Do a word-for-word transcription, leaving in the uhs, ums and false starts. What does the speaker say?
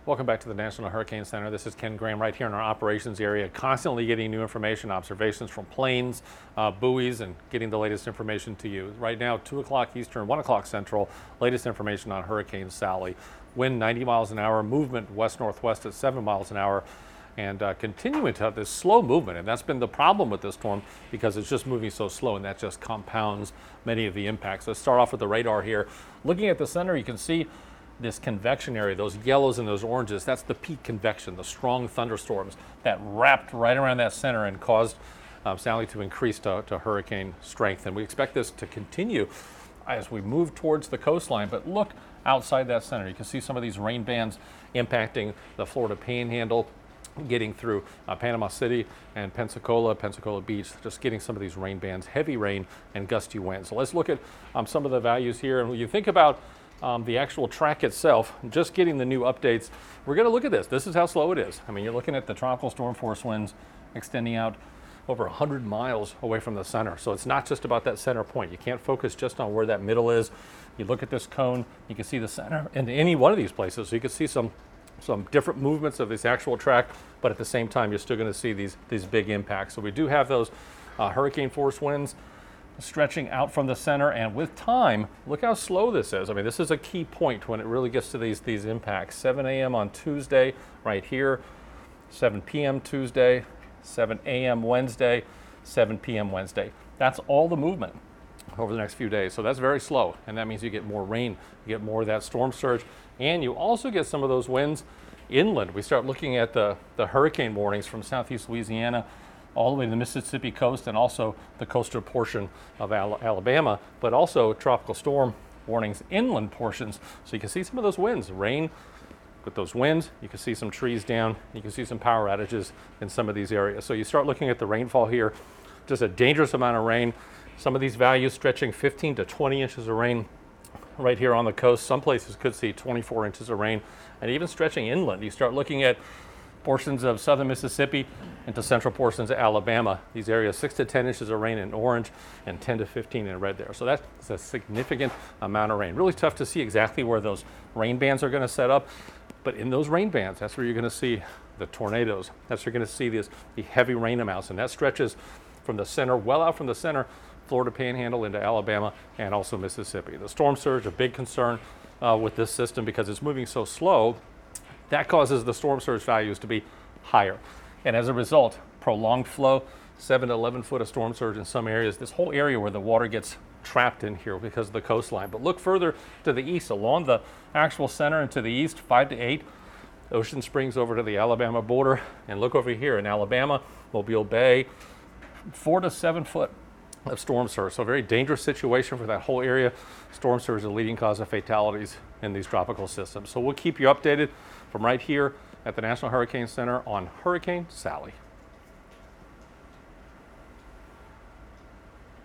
Welcome back to the National Hurricane Center. This is Ken Graham right here in our operations area, constantly getting new information, observations from planes, uh, buoys, and getting the latest information to you. Right now, two o'clock Eastern, one o'clock Central, latest information on Hurricane Sally. Wind ninety miles an hour, movement west-northwest at seven miles an hour, and uh, continuing to have this slow movement. And that's been the problem with this storm because it's just moving so slow, and that just compounds many of the impacts. Let's start off with the radar here. Looking at the center, you can see this convection area, those yellows and those oranges, that's the peak convection, the strong thunderstorms that wrapped right around that center and caused um, Sally to increase to, to hurricane strength. And we expect this to continue as we move towards the coastline. But look outside that center. You can see some of these rain bands impacting the Florida Panhandle, getting through uh, Panama City and Pensacola, Pensacola Beach, just getting some of these rain bands, heavy rain and gusty winds. So let's look at um, some of the values here. And when you think about Um, the actual track itself, just getting the new updates, we're going to look at this. This is how slow it is. I mean, you're looking at the tropical storm force winds extending out over one hundred miles away from the center. So it's not just about that center point. You can't focus just on where that middle is. You look at this cone, you can see the center in any one of these places. So you can see some some different movements of this actual track, but at the same time, you're still going to see these, these big impacts. So we do have those uh, hurricane force winds stretching out from the center, and with time, look how slow this is. I mean, this is a key point when it really gets to these these impacts. seven a m on Tuesday, right here, seven p m Tuesday, seven a m Wednesday, seven p m Wednesday. That's all the movement over the next few days. So that's very slow, and that means you get more rain, you get more of that storm surge, and you also get some of those winds inland. We start looking at the, the hurricane warnings from southeast Louisiana all the way to the Mississippi coast and also the coastal portion of Al- Alabama, but also tropical storm warnings inland portions. So you can see some of those winds, rain with those winds. You can see some trees down. You can see some power outages in some of these areas. So you start looking at the rainfall here, just a dangerous amount of rain. Some of these values stretching fifteen to twenty inches of rain right here on the coast. Some places could see twenty-four inches of rain, and even stretching inland. You start looking at portions of southern Mississippi into central portions of Alabama. These areas, six to ten inches of rain in orange and ten to fifteen in red there. So that's a significant amount of rain. Really tough to see exactly where those rain bands are going to set up. But in those rain bands, that's where you're going to see the tornadoes. That's where you're going to see this, the heavy rain amounts. And that stretches from the center, well out from the center, Florida Panhandle into Alabama and also Mississippi. The storm surge, a big concern uh, with this system because it's moving so slow. That causes the storm surge values to be higher. And as a result, prolonged flow, seven to eleven foot of storm surge in some areas, this whole area where the water gets trapped in here because of the coastline. But look further to the east, along the actual center and to the east, five to eight, Ocean Springs over to the Alabama border. And look over here in Alabama, Mobile Bay, four to seven foot of storm surge. So a very dangerous situation for that whole area. Storm surge is the leading cause of fatalities in these tropical systems. So we'll keep you updated from right here at the National Hurricane Center on Hurricane Sally.